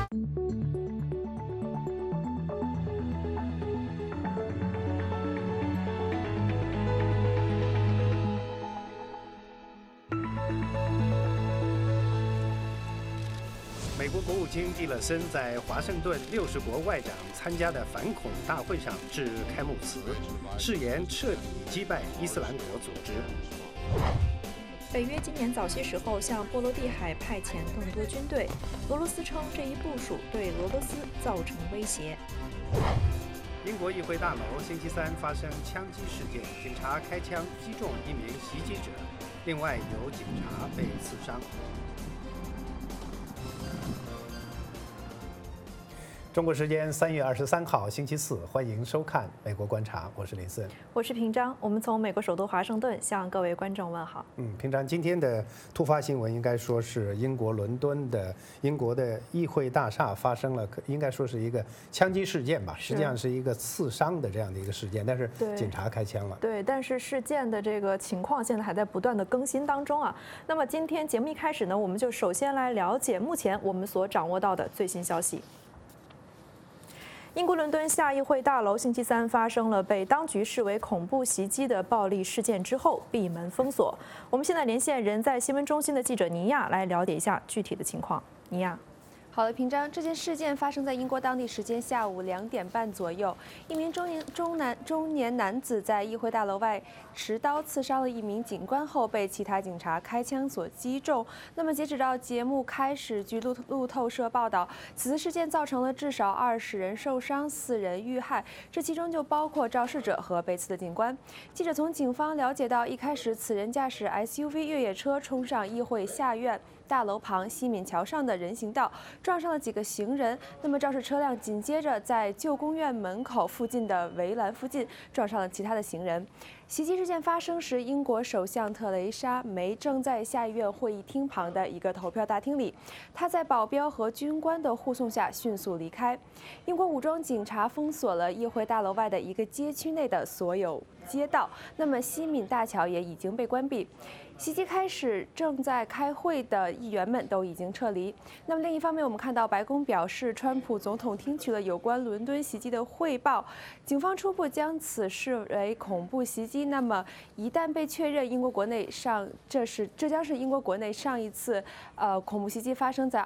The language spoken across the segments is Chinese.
美国国务卿蒂勒森在华盛顿60国外长参加的反恐大会上致开幕词，誓言彻底击败伊斯兰国组织。 北约今年早些时候向波罗的海派遣更多军队，俄罗斯称这一部署对俄罗斯造成威胁。 英国议会大楼星期三发生枪击事件，警察开枪击中一名袭击者，另外有警察被刺伤。中国时间3月23号星期四，欢迎收看《美国观察》，我是林森， 我是平章。我们从美国首都华盛顿向各位观众问好。 平章，今天的突发新闻应该说是英国伦敦的英国的议会大厦发生了，应该说是一个枪击事件吧，实际上是一个刺伤的这样的一个事件，但是警察开枪了。 对，但是事件的这个情况现在还在不断的更新当中啊。那么今天节目一开始呢，我们就首先来了解目前我们所掌握到的最新消息。英国伦敦下议会大楼星期三发生了被当局视为恐怖袭击的暴力事件之后，闭门封锁。我们现在连线人在新闻中心的记者尼亚来了解一下具体的情况。尼亚。 好的，平章，这件事件发生在英国当地时间下午2点半左右。一名中年男子在议会大楼外持刀刺伤了一名警官后，被其他警察开枪所击中。那么，截止到节目开始，据路透社报道，此次事件造成了至少20人受伤，4人遇害，这其中就包括肇事者和被刺的警官。记者从警方了解到，一开始此人驾驶 SUV 越野车冲上议会下院大楼旁西敏桥上的人行道，撞上了几个行人。那么肇事车辆紧接着在旧公院门口附近的围栏附近撞上了其他的行人。袭击事件发生时，英国首相特蕾莎梅正在下议院会议厅旁的一个投票大厅里，她在保镖和军官的护送下迅速离开。英国武装警察封锁了议会大楼外的一个街区内的所有街道，那么西敏大桥也已经被关闭。袭击开始，正在开会的议员们都已经撤离。那么另一方面，我们看到白宫表示，川普总统听取了有关伦敦袭击的汇报，警方初步将此视为恐怖袭击。那么一旦被确认，这将是英国国内上一次恐怖袭击发生在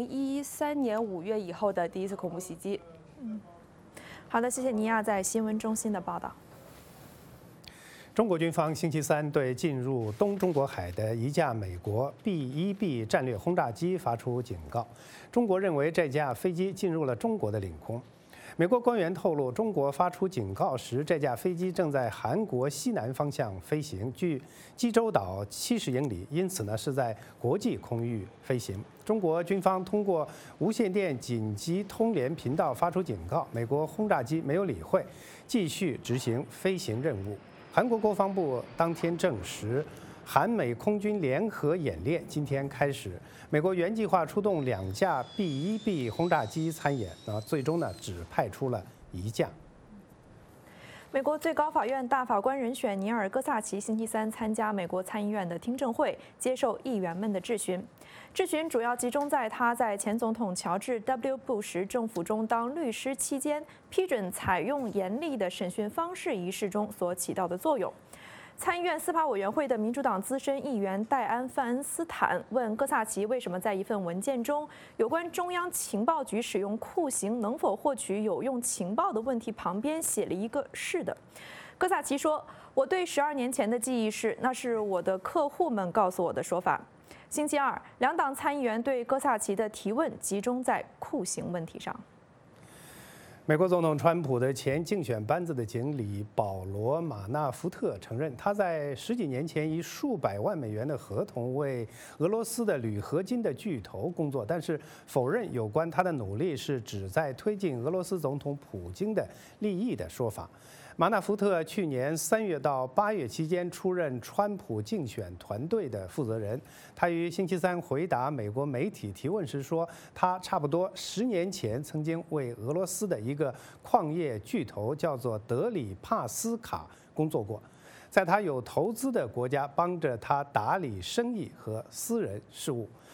2013年5月以后的第一次恐怖袭击。 好的，谢谢尼亚在新闻中心的报道。 中国军方星期三对进入东中国海的一架美国 B-1B 战略轰炸机发出警告。中国认为这架飞机进入了中国的领空。美国官员透露，中国发出警告时，这架飞机正在韩国西南方向飞行，距济州岛70英里，因此呢是在国际空域飞行。中国军方通过无线电紧急通联频道发出警告，美国轰炸机没有理会，继续执行飞行任务。韩国国防部当天证实，韩美空军联合演练今天开始。美国原计划出动2架 B-1B 轰炸机参演，最终呢只派出了1架。 美国最高法院大法官人选尼尔·戈萨奇星期三参加美国参议院的听证会，接受议员们的质询。质询主要集中在他在前总统乔治 ·W. 布什政府中当律师期间，批准采用严厉的审讯方式一事中所起到的作用。参议院司法委员会的民主党资深议员戴安·范恩斯坦问戈萨奇为什么在一份文件中有关中央情报局使用酷刑能否获取有用情报的问题旁边写了一个“是的”。戈萨奇说：“我对12年前的记忆是，那是我的客户们告诉我的说法。”星期二，两党参议员对戈萨奇的提问集中在酷刑问题上。 美国总统川普的前竞选班子的经理保罗·马纳福特承认，他在10几年前以数百万美元的合同为俄罗斯的铝合金的巨头工作，但是否认有关他的努力是旨在推进俄罗斯总统普京的利益的说法。马纳福特去年3月到8月期间出任川普竞选团队的负责人。他于星期三回答美国媒体提问时说，他差不多10年前曾经为俄罗斯的一个矿业巨头叫做德里帕斯卡工作过，在他有投资的国家帮着他打理生意和私人事务。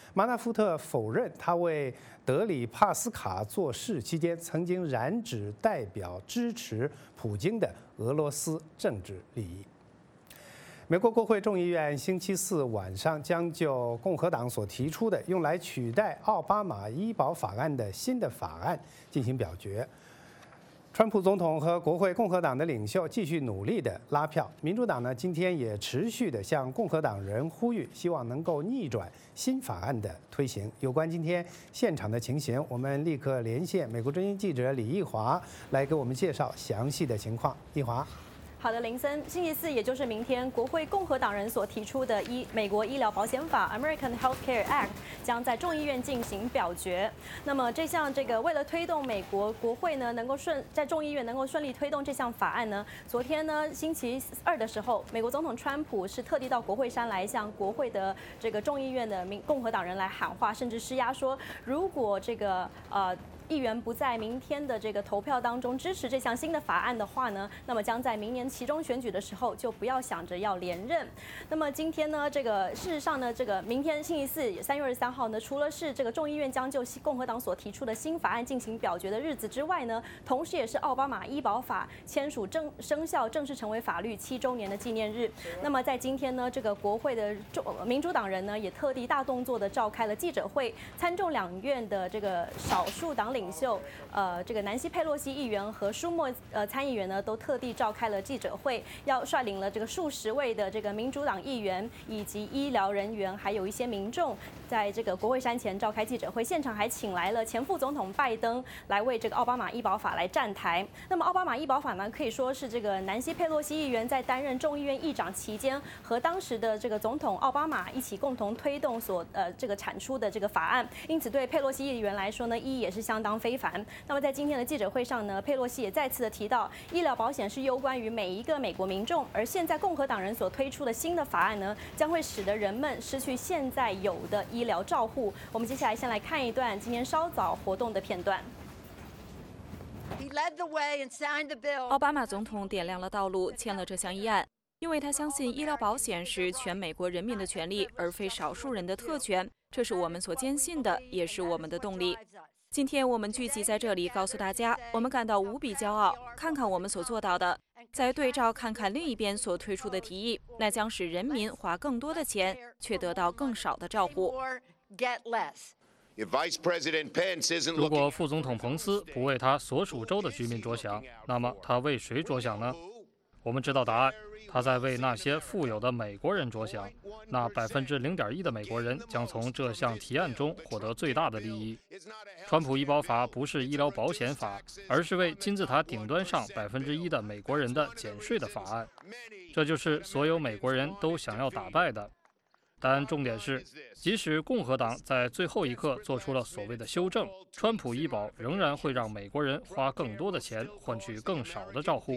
马纳福特否认他为德里帕斯卡做事期间曾经染指代表支持普京的俄罗斯政治利益。美国国会众议院星期四晚上将就共和党所提出的用来取代奥巴马医保法案的新的法案进行表决。川普总统和国会共和党的领袖继续努力地拉票，民主党呢今天也持续地向共和党人呼吁，希望能够逆转新法案的推行。有关今天现场的情形，我们立刻连线美国之音记者李义华来给我们介绍详细的情况。义华。 好的，林森，星期四，也就是明天，国会共和党人所提出的美国医疗保险法 （American Healthcare Act） 将在众议院进行表决。那么这项为了推动美国国会呢在众议院能够顺利推动这项法案呢，昨天呢星期二的时候，美国总统川普是特地到国会山来向国会的众议院的共和党人来喊话，甚至施压说，如果议员不在明天的投票当中支持这项新的法案的话呢，那么将在明年期中选举的时候就不要想着要连任。那么今天呢，事实上呢，明天星期四3月23号呢，除了是众议院将就共和党所提出的新法案进行表决的日子之外呢，同时也是奥巴马医保法签署生效正式成为法律7周年的纪念日。那么在今天呢，国会的民主党人呢也特地大动作的召开了记者会，参众两院的少数党领袖南希佩洛西议员和舒默参议员呢都特地召开了记者会，要率领了数十位的民主党议员以及医疗人员，还有一些民众，在国会山前召开记者会。现场还请来了前副总统拜登来为奥巴马医保法来站台。那么奥巴马医保法呢，可以说是南希佩洛西议员在担任众议院议长期间，和当时的总统奥巴马一起共同推动所产出的法案。因此对佩洛西议员来说呢，意义也是相当非凡。那么在今天的记者会上呢，佩洛西也再次的提到，医疗保险是攸关于每一个美国民众，而现在共和党人所推出的新的法案呢，将会使得人们失去现在有的医疗照护。我们接下来先来看一段今天稍早活动的片段。 奥巴马总统点亮了道路，签了这项议案，因为他相信医疗保险是全美国人民的权利，而非少数人的特权。这是我们所坚信的，也是我们的动力。今天我们聚集在这里，告诉大家，我们感到无比骄傲。看看我们所做到的，再对照看看另一边所推出的提议，那将使人民花更多的钱，却得到更少的照顾。 如果副总统彭斯不为他所属州的居民着想，那么他为谁着想呢？我们知道答案，他在为那些富有的美国人着想。那0.1%的美国人将从这项提案中获得最大的利益。川普医保法不是医疗保险法，而是为金字塔顶端上1%的美国人的减税的法案。这就是所有美国人都想要打败的。但重点是，即使共和党在最后一刻做出了所谓的修正，川普医保仍然会让美国人花更多的钱换取更少的照护。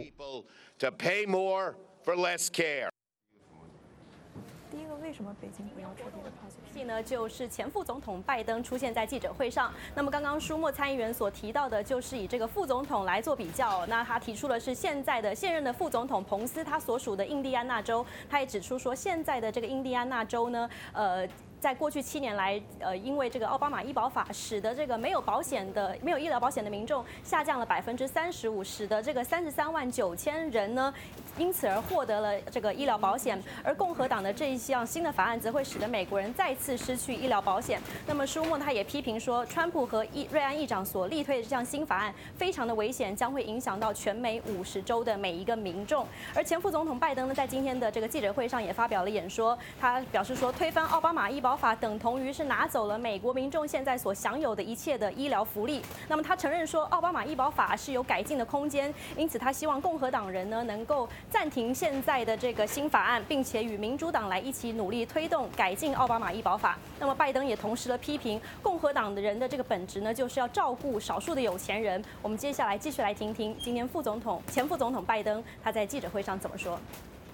第一个，为什么北京不要彻底的抛弃？ 呢，就是前副总统拜登出现在记者会上。那么刚刚舒默参议员所提到的，就是以副总统来做比较。那他提出的是现任的副总统彭斯，他所属的印第安纳州，他也指出说，现在的印第安纳州呢，在过去7年来，因为奥巴马医保法，使得没有医疗保险的民众下降了35%，使得33万9千人呢，因此而获得了医疗保险。而共和党的这一项新的法案，则会使得美国人再次失去医疗保险。那么舒默他也批评说，川普和瑞安议长所力推的这项新法案非常的危险，将会影响到全美50州的每一个民众。而前副总统拜登呢，在今天的记者会上也发表了演说，他表示说，推翻奥巴马医保法等同于是拿走了美国民众现在所享有的一切的医疗福利。那么他承认说，奥巴马医保法是有改进的空间，因此他希望共和党人呢能够暂停现在的新法案，并且与民主党来一起努力推动改进奥巴马医保法。那么拜登也同时的批评共和党的人的本质呢，就是要照顾少数的有钱人。我们接下来继续来听听今天前副总统拜登他在记者会上怎么说。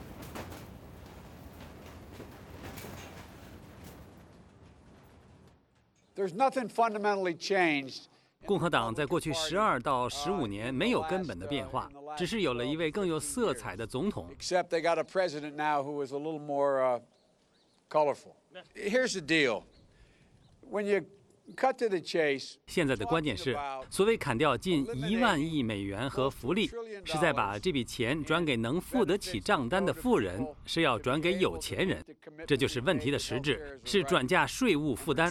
There's nothing fundamentally changed. 共和党在过去12到15年没有根本的变化，只是有了一位更有色彩的总统。 Except they got a president now who is a little more colorful. Here's the deal. 现在的关键是，所谓砍掉近1万亿美元和福利，是在把这笔钱转给能付得起账单的富人，是要转给有钱人。这就是问题的实质，是转嫁税务负担。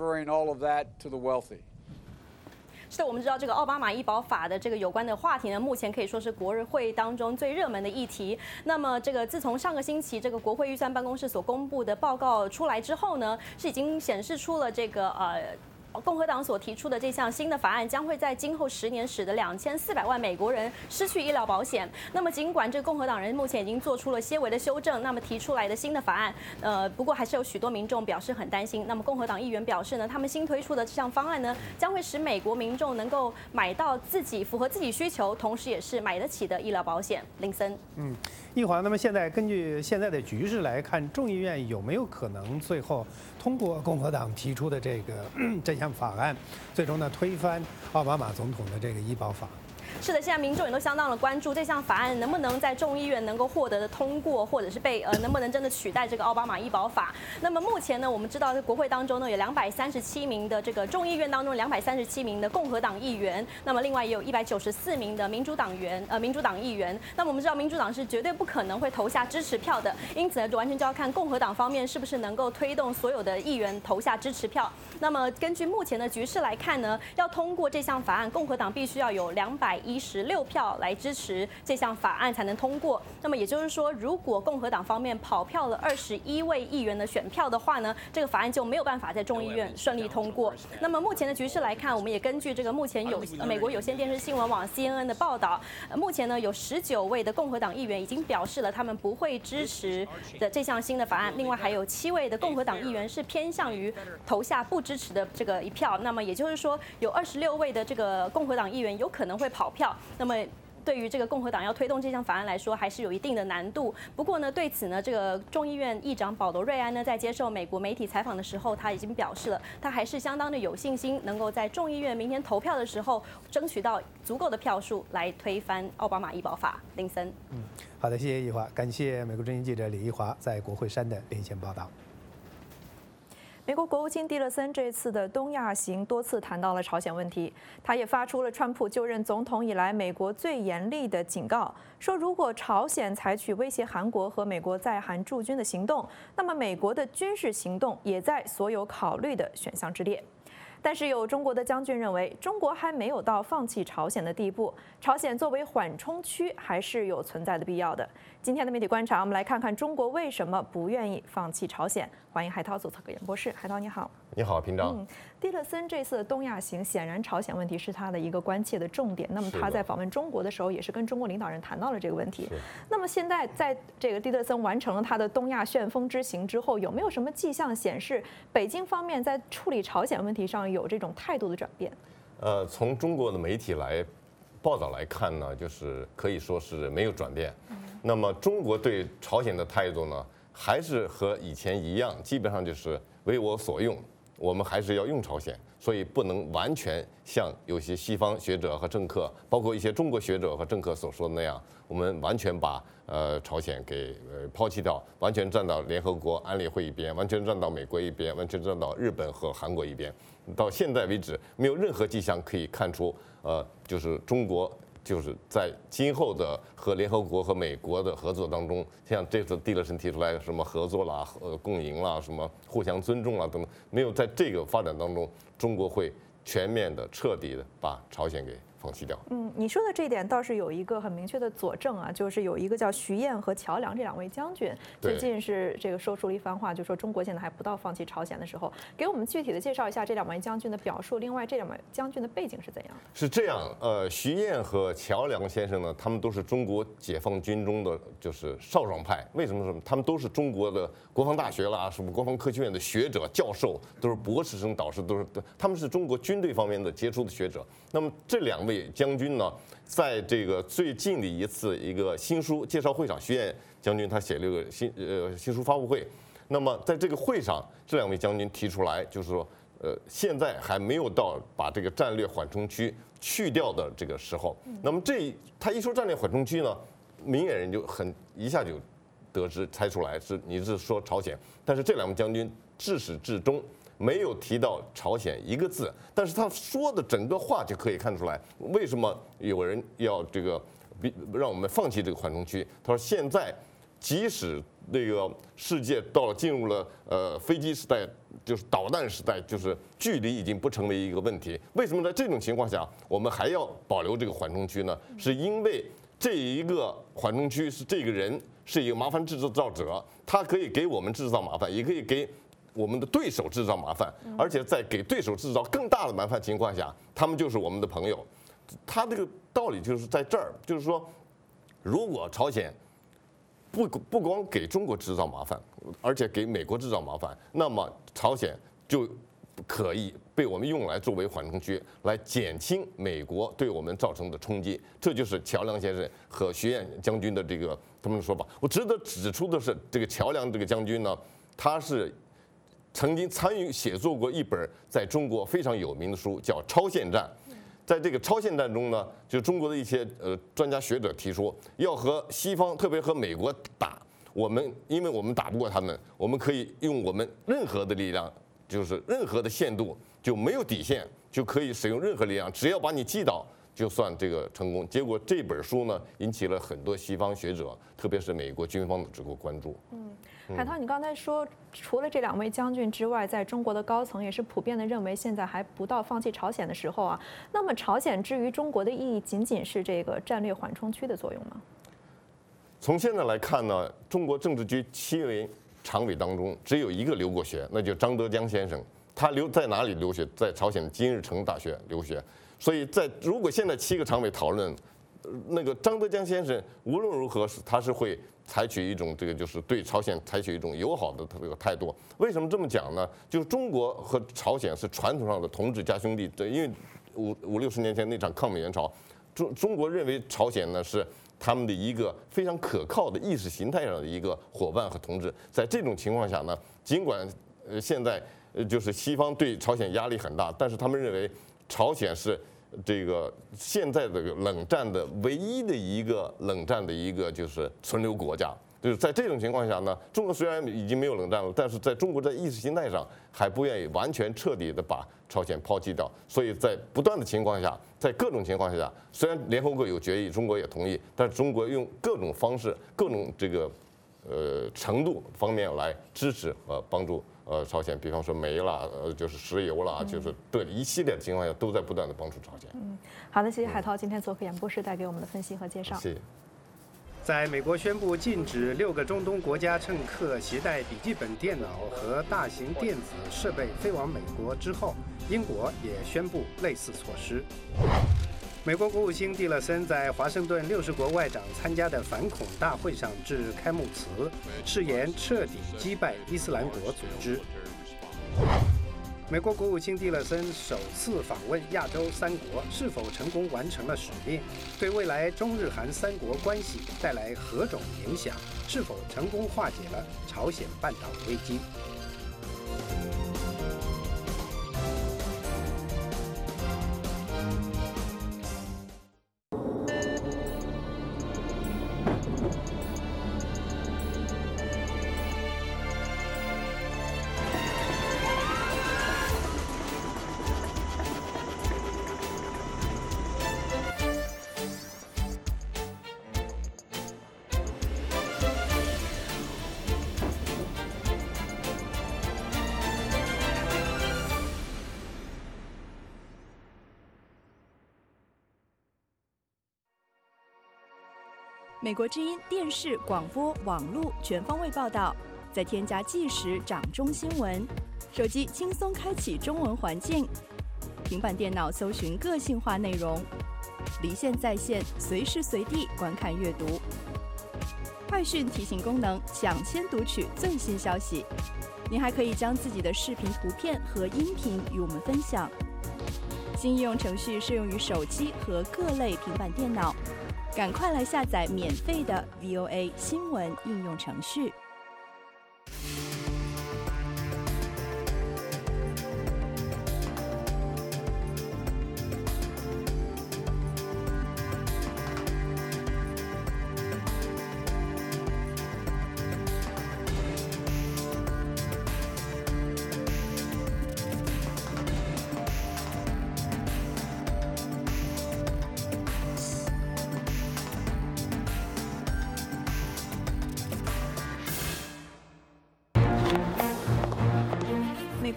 是的，我们知道这个奥巴马医保法的这个有关的话题呢，目前可以说是国会当中最热门的议题。那么这个自从上个星期这个国会预算办公室所公布的报告出来之后呢，是已经显示出了这个共和党所提出的这项新的法案将会在今后10年使得2400万美国人失去医疗保险。那么尽管这个共和党人目前已经做出了些微的修正，那么提出来的新的法案，不过还是有许多民众表示很担心。那么共和党议员表示呢，他们新推出的这项方案呢，将会使美国民众能够买到符合自己需求，同时也是买得起的医疗保险。林森， 易华，那么现在根据现在的局势来看，众议院有没有可能最后通过共和党提出的这项法案，最终呢推翻奥巴马总统的这个医保法？ 是的，现在民众也都相当的关注这项法案能不能在众议院能够获得的通过，或者是能不能真的取代这个奥巴马医保法。那么目前呢，我们知道在国会当中呢有237名的这个众议院当中237名的共和党议员，那么另外也有194名的民主党议员。那么我们知道民主党是绝对不可能会投下支持票的，因此呢完全就要看共和党方面是不是能够推动所有的议员投下支持票。那么根据目前的局势来看呢，要通过这项法案，共和党必须要有216票来支持这项法案才能通过。那么也就是说，如果共和党方面跑票了21位议员的选票的话呢，这个法案就没有办法在众议院顺利通过。那么目前的局势来看，我们也根据这个目前美国有线电视新闻网 CNN 的报道，目前呢有19位的共和党议员已经表示了他们不会支持的这项新的法案，另外还有7位的共和党议员是偏向于投下不支持的这个一票。那么也就是说，有26位的这个共和党议员有可能会跑票。那么对于这个共和党要推动这项法案来说，还是有一定的难度。不过呢，对此呢，这个众议院议长保罗·瑞安呢，在接受美国媒体采访的时候，他已经表示了，他还是相当的有信心，能够在众议院明天投票的时候，争取到足够的票数来推翻奥巴马医保法。林森， 好的，谢谢易华，感谢美国之音记者李易华在国会山的连线报道。 美国国务卿蒂勒森这次的东亚行多次谈到了朝鲜问题，他也发出了川普就任总统以来美国最严厉的警告，说如果朝鲜采取威胁韩国和美国在韩驻军的行动，那么美国的军事行动也在所有考虑的选项之列。但是有中国的将军认为，中国还没有到放弃朝鲜的地步，朝鲜作为缓冲区还是有存在的必要的。今天的媒体观察，我们来看看中国为什么不愿意放弃朝鲜。欢迎海涛左侧可言博士，海涛你好。 你好，平章。 蒂勒森这次的东亚行，显然朝鲜问题是他的一个关切的重点。那么他在访问中国的时候，也是跟中国领导人谈到了这个问题。那么现在在这个蒂勒森完成了他的东亚旋风之行之后，有没有什么迹象显示北京方面在处理朝鲜问题上有这种态度的转变？ 从中国的媒体报道来看呢，就是可以说是没有转变。那么中国对朝鲜的态度呢，还是和以前一样，基本上就是为我所用，我们还是要用朝鲜，所以不能完全像有些西方学者和政客，包括一些中国学者和政客所说的那样，我们完全把朝鲜给抛弃掉，完全站到联合国安理会一边，完全站到美国一边，完全站到日本和韩国一边。到现在为止，没有任何迹象可以看出，就是中国就是在今后的和联合国和美国的合作当中，像这次蒂勒森提出来什么合作啦、共赢啦、什么互相尊重啦等等，没有在这个发展当中，中国会全面的、彻底的把朝鲜给放弃掉。 你说的这一点倒是有一个很明确的佐证啊，就是有一个叫徐燕和乔梁这2位将军，最近是这个说出了一番话，就说中国现在还不到放弃朝鲜的时候。给我们具体的介绍一下这2位将军的表述，另外这2位将军的背景是怎样？ 是这样，徐燕和乔梁先生呢，他们都是中国解放军中的就是少壮派。为什么？他们都是中国的国防大学啦、什么国防科学院的学者、教授，都是博士生导师，他们是中国军队方面的杰出的学者。那么这2位将军呢，在这个最近的一个新书介绍会上，徐燕将军他写了一个新书发布会。那么在这个会上，这2位将军提出来，就是说，现在还没有到把这个战略缓冲区去掉的这个时候。那么他一说战略缓冲区呢，明眼人就一下就猜出来你是说朝鲜。但是这2位将军至始至终没有提到朝鲜一个字，但是他说的整个话就可以看出来，为什么有人要这个让我们放弃这个缓冲区。他说现在即使那个世界进入了飞机时代，就是导弹时代，就是距离已经不成为一个问题。为什么在这种情况下，我们还要保留这个缓冲区呢？是因为这一个缓冲区是这个人是一个麻烦制造者，他可以给我们制造麻烦，也可以给我们的对手制造麻烦，而且在给对手制造更大的麻烦情况下，他们就是我们的朋友。他这个道理就是在这儿，就是说，如果朝鲜不光给中国制造麻烦，而且给美国制造麻烦，那么朝鲜就可以被我们用来作为缓冲区，来减轻美国对我们造成的冲击。这就是乔梁先生和徐燕将军的这个他们的说法。我值得指出的是，这个乔梁这个将军呢，他是曾经参与写作过一本在中国非常有名的书，叫《超限战》。在这个超限战中呢，就中国的一些专家学者提出，要和西方，特别和美国打，因为我们打不过他们，我们可以用我们任何的力量，就是任何的限度，就没有底线，就可以使用任何力量，只要把你击倒，就算这个成功。结果这本书呢，引起了很多西方学者，特别是美国军方的这个关注。 海涛，你刚才说，除了这2位将军之外，在中国的高层也是普遍的认为，现在还不到放弃朝鲜的时候啊。那么，朝鲜至于中国的意义，仅仅是这个战略缓冲区的作用吗？ 从现在来看呢，中国政治局7位常委当中，只有一个留过学，那就是张德江先生。他在哪里留学？在朝鲜金日成大学留学。所以如果现在7个常委讨论，那个张德江先生无论如何他是会采取一种这个就是对朝鲜采取一种友好的这个态度。为什么这么讲呢？就是中国和朝鲜是传统上的同志加兄弟，因为50-60年前那场抗美援朝，中国认为朝鲜呢是他们的一个非常可靠的意识形态上的一个伙伴和同志。在这种情况下呢，尽管现在就是西方对朝鲜压力很大，但是他们认为朝鲜是这个现在的冷战的唯一的一个就是存留国家。就是在这种情况下呢，中国虽然已经没有冷战了，但是在中国在意识形态上还不愿意完全彻底的把朝鲜抛弃掉。所以在不断的情况下，在各种情况下，虽然联合国有决议，中国也同意，但是中国用各种方式、各种这个程度方面来支持和帮助朝鲜，比方说煤啦，就是石油啦，就是对一系列的情况下都在不断的帮助朝鲜。 好的，谢谢海涛今天做客演播室带给我们的分析和介绍。 谢谢。 在美国宣布禁止6个中东国家乘客携带笔记本电脑和大型电子设备飞往美国之后，英国也宣布类似措施。美国国务卿蒂勒森在华盛顿60国外长参加的反恐大会上致开幕词，誓言彻底击败伊斯兰国组织。美国国务卿蒂勒森首次访问亚洲3国，是否成功完成了使命？对未来中日韩3国关系带来何种影响？是否成功化解了朝鲜半岛危机？ 美国之音电视、广播、网络全方位报道，再添加即时掌中新闻，手机轻松开启中文环境，平板电脑搜寻个性化内容，离线在线，随时随地观看阅读。快讯提醒功能，抢先读取最新消息。您还可以将自己的视频、图片和音频与我们分享。新应用程序适用于手机和各类平板电脑。赶快来下载免费的 VOA 新闻应用程序。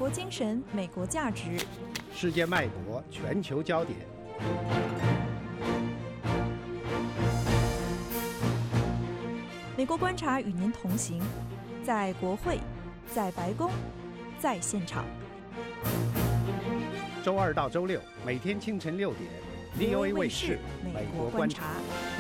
国精神，美国价值， 世界脉搏，全球焦点。 美国观察与您同行，在国会，在白宫，在现场。 周2到周6，每天清晨6点 ，VOA 卫视《美国观察》。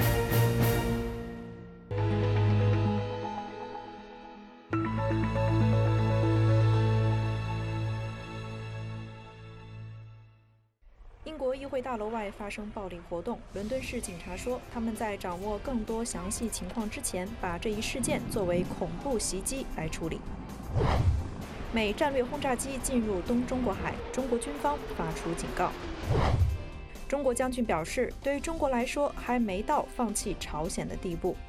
英国议会大楼外发生暴力活动，伦敦市警察说，他们在掌握更多详细情况之前，把这一事件作为恐怖袭击来处理。美战略轰炸机进入东中国海，中国军方发出警告。中国将军表示，对于中国来说，还没到放弃朝鲜的地步。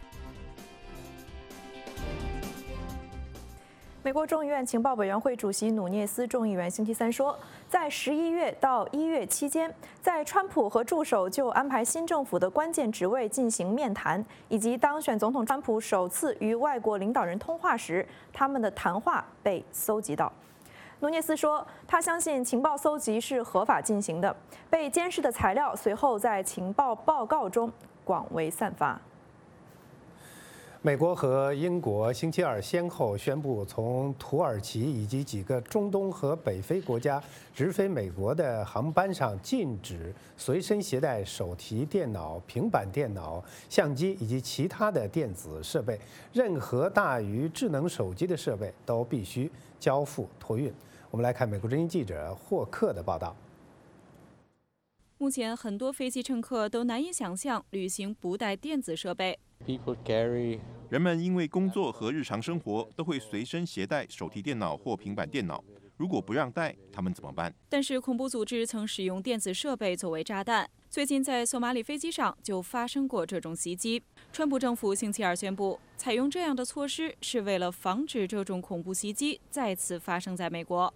美国众议院情报委员会主席努涅斯众议员星期三说，在11月到1月期间，在川普和助手就安排新政府的关键职位进行面谈，以及当选总统川普首次与外国领导人通话时，他们的谈话被搜集到。努涅斯说，他相信情报搜集是合法进行的，被监视的材料随后在情报报告中广为散发。 美国和英国星期2先后宣布，从土耳其以及几个中东和北非国家直飞美国的航班上禁止随身携带手提电脑、平板电脑、相机以及其他的电子设备，任何大于智能手机的设备都必须交付托运。我们来看美国之音记者霍克的报道。 目前，很多飞机乘客都难以想象旅行不带电子设备。 人们因为工作和日常生活都会随身携带手提电脑或平板电脑，如果不让带，他们怎么办？ 但是恐怖组织曾使用电子设备作为炸弹。最近在索马里飞机上就发生过这种袭击。川普政府星期2宣布，采用这样的措施是为了防止这种恐怖袭击再次发生在美国。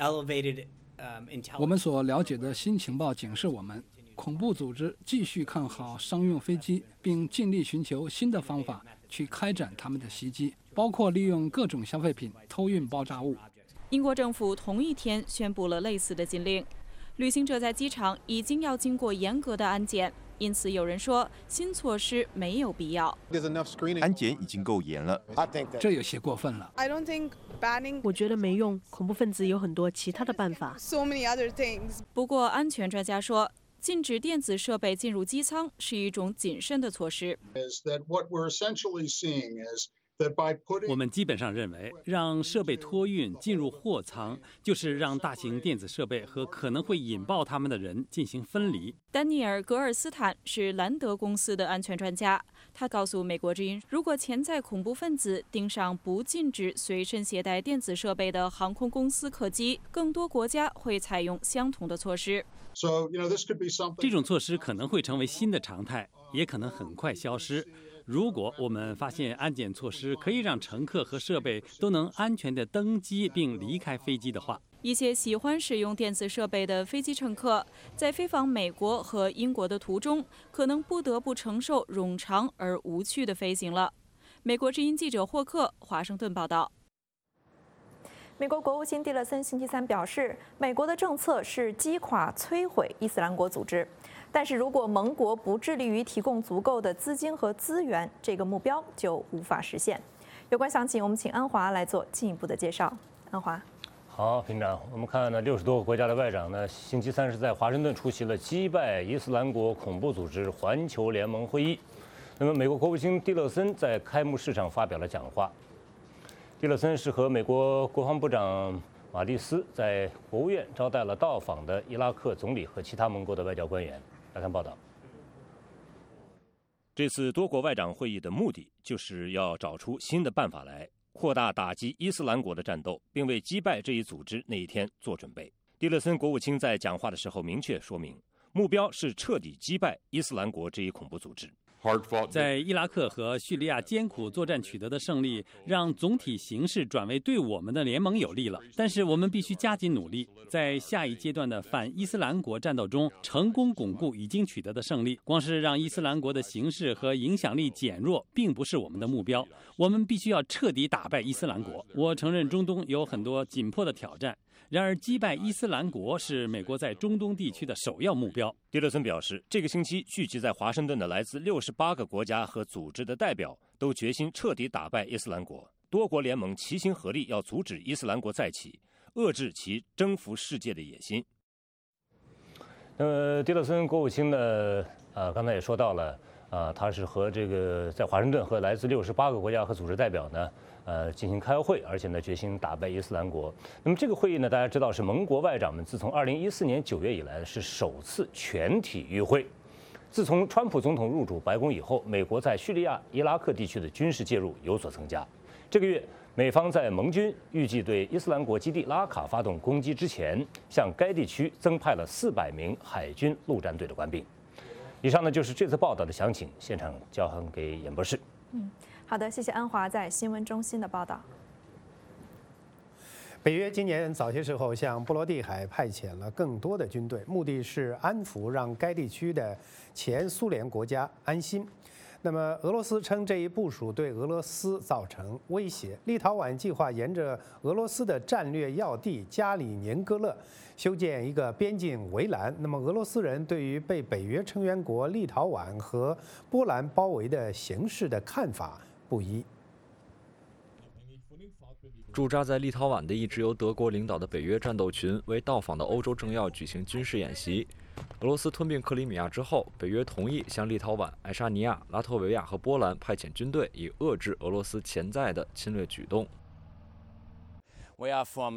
我们所了解的新情报警示我们，恐怖组织继续看好商用飞机，并尽力寻求新的方法去开展他们的袭击，包括利用各种消费品偷运爆炸物。 英国政府同一天宣布了类似的禁令，旅行者在机场已经要经过严格的安检，因此有人说新措施没有必要。 安检已经够严了， 这有些过分了。 我觉得没用，恐怖分子有很多其他的办法。 不过，安全专家说，禁止电子设备进入机舱是一种谨慎的措施。 我们基本上认为，让设备托运进入货舱，就是让大型电子设备和可能会引爆它们的人进行分离。 丹尼尔·格尔斯坦是兰德公司的安全专家，他告诉美国之音，如果潜在恐怖分子盯上不禁止随身携带电子设备的航空公司客机，更多国家会采用相同的措施。 这种措施可能会成为新的常态，也可能很快消失。如果我们发现安检措施可以让乘客和设备都能安全地登机并离开飞机的话， 一些喜欢使用电子设备的飞机乘客在飞往美国和英国的途中，可能不得不承受冗长而无趣的飞行了。美国之音记者霍克，华盛顿报道。 美国国务卿蒂勒森星期3表示，美国的政策是击垮、摧毁伊斯兰国组织，但是如果盟国不致力于提供足够的资金和资源，这个目标就无法实现。有关详情，我们请安华来做进一步的介绍。安华。 好，平长，我们看呢，60多个国家的外长呢，星期3是在华盛顿出席了击败伊斯兰国恐怖组织环球联盟会议。那么，美国国务卿蒂勒森在开幕式上发表了讲话。蒂勒森是和美国国防部长马蒂斯在国务院招待了到访的伊拉克总理和其他盟国的外交官员。来看报道。这次多国外长会议的目的就是要找出新的办法来扩大打击伊斯兰国的战斗，并为击败这一组织那一天做准备。蒂勒森国务卿在讲话的时候明确说明，目标是彻底击败伊斯兰国这一恐怖组织。 在伊拉克和叙利亚艰苦作战取得的胜利，让总体形势转为对我们的联盟有利了。但是我们必须加紧努力，在下一阶段的反伊斯兰国战斗中，成功巩固已经取得的胜利。光是让伊斯兰国的形势和影响力减弱，并不是我们的目标。我们必须要彻底打败伊斯兰国。我承认中东有很多紧迫的挑战， 然而，击败伊斯兰国是美国在中东地区的首要目标。 蒂勒森表示，这个星期聚集在华盛顿的来自68个国家和组织的代表都决心彻底打败伊斯兰国。多国联盟齐心合力，要阻止伊斯兰国再起，遏制其征服世界的野心。蒂勒森国务卿呢，刚才也说到了，他是和这个在华盛顿和来自68个国家和组织代表呢。进行开会，而且呢，决心打败伊斯兰国。那么这个会议呢，大家知道是盟国外长们自从2014年9月以来是首次全体与会。自从川普总统入主白宫以后，美国在叙利亚、伊拉克地区的军事介入有所增加。这个月，美方在盟军预计对伊斯兰国基地拉卡发动攻击之前，向该地区增派了400名海军陆战队的官兵。以上呢就是这次报道的详情，现场交还给严博士。 好的，谢谢安华在新闻中心的报道。 北约今年早些时候向波罗的海派遣了更多的军队，目的是安抚让该地区的前苏联国家安心。那么俄罗斯称这一部署对俄罗斯造成威胁。立陶宛计划沿着俄罗斯的战略要地加里宁格勒修建一个边境围栏。那么俄罗斯人对于被北约成员国立陶宛和波兰包围的形势的看法不一。 驻扎在立陶宛的一支由德国领导的北约战斗群为到访的欧洲政要举行军事演习。俄罗斯吞并克里米亚之后，北约同意向立陶宛、爱沙尼亚、拉脱维亚和波兰派遣军队，以遏制俄罗斯潜在的侵略举动。 我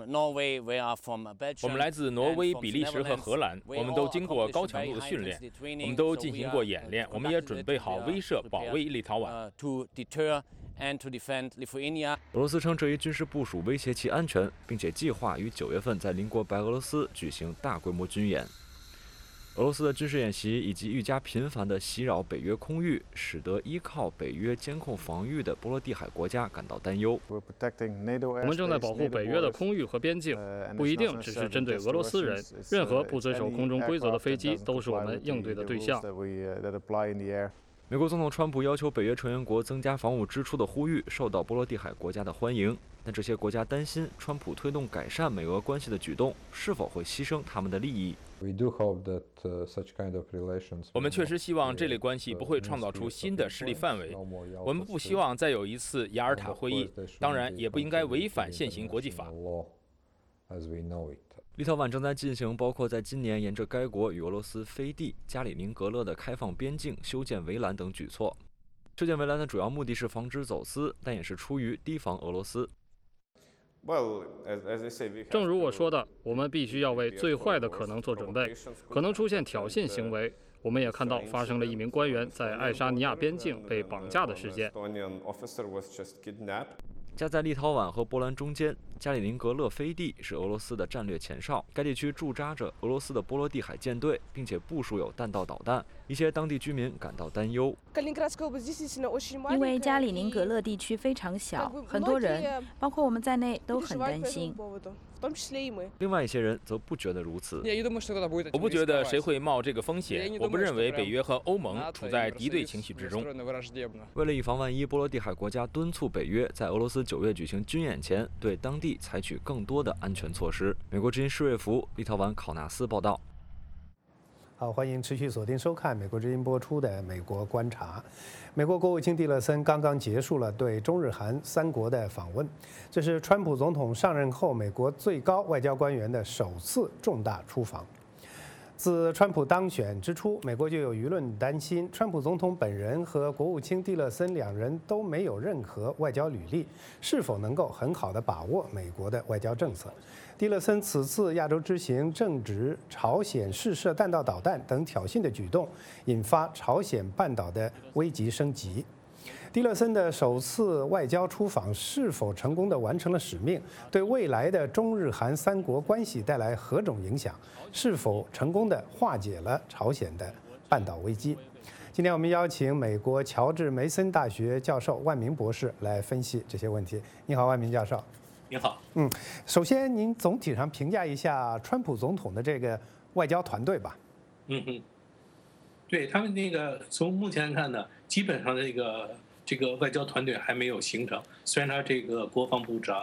们来自挪威、比利时和荷兰，我们都经过高强度的训练，我们都进行过演练，我们也准备好威慑、保卫立陶宛。 俄罗斯称这一军事部署威胁其安全，并且计划于9月份在邻国白俄罗斯举行大规模军演。俄罗斯的军事演习以及愈加频繁的袭扰北约空域，使得依靠北约监控防御的波罗的海国家感到担忧。 我们正在保护北约的空域和边境，不一定只是针对俄罗斯人。任何不遵守空中规则的飞机都是我们应对的对象。 美国总统川普要求北约成员国增加防务支出的呼吁受到波罗的海国家的欢迎，但这些国家担心川普推动改善美俄关系的举动是否会牺牲他们的利益。 我们确实希望这类关系不会创造出新的势力范围。我们不希望再有一次雅尔塔会议，当然也不应该违反现行国际法。 立陶宛正在进行包括在今年沿着该国与俄罗斯飞地加里宁格勒的开放边境修建围栏等举措。修建围栏的主要目的是防止走私，但也是出于提防俄罗斯。 正如我说的，我们必须要为最坏的可能做准备，可能出现挑衅行为。我们也看到发生了一名官员在爱沙尼亚边境被绑架的事件。 夹在立陶宛和波兰中间，加里宁格勒飞地是俄罗斯的战略前哨。该地区驻扎着俄罗斯的波罗的海舰队，并且部署有弹道导弹。一些当地居民感到担忧， 因为加里宁格勒地区非常小，很多人，包括我们在内，都很担心。 另外一些人则不觉得如此。 我不觉得谁会冒这个风险。我不认为北约和欧盟处在敌对情绪之中。 为了以防万一，波罗的海国家敦促北约在俄罗斯9月举行军演前，对当地采取更多的安全措施。美国之音施瑞福，立陶宛考纳斯报道。 好，欢迎持续锁定收看美国之音播出的《美国观察》。美国国务卿蒂勒森刚刚结束了对中日韩3国的访问，这是川普总统上任后美国最高外交官员的首次重大出访。自川普当选之初，美国就有舆论担心，川普总统本人和国务卿蒂勒森两人都没有任何外交履历，是否能够很好地把握美国的外交政策？蒂勒森此次亚洲之行正值朝鲜试射弹道导弹等挑衅的举动，引发朝鲜半岛的危急升级。蒂勒森的首次外交出访是否成功地完成了使命？对未来的中日韩3国关系带来何种影响？是否成功地化解了朝鲜的半岛危机？今天我们邀请美国乔治梅森大学教授万明博士来分析这些问题。你好，万明教授。 你好。 首先您总体上评价一下川普总统的这个外交团队吧。 对他们那个从目前看呢，基本上这个外交团队还没有形成。虽然他这个国防部长、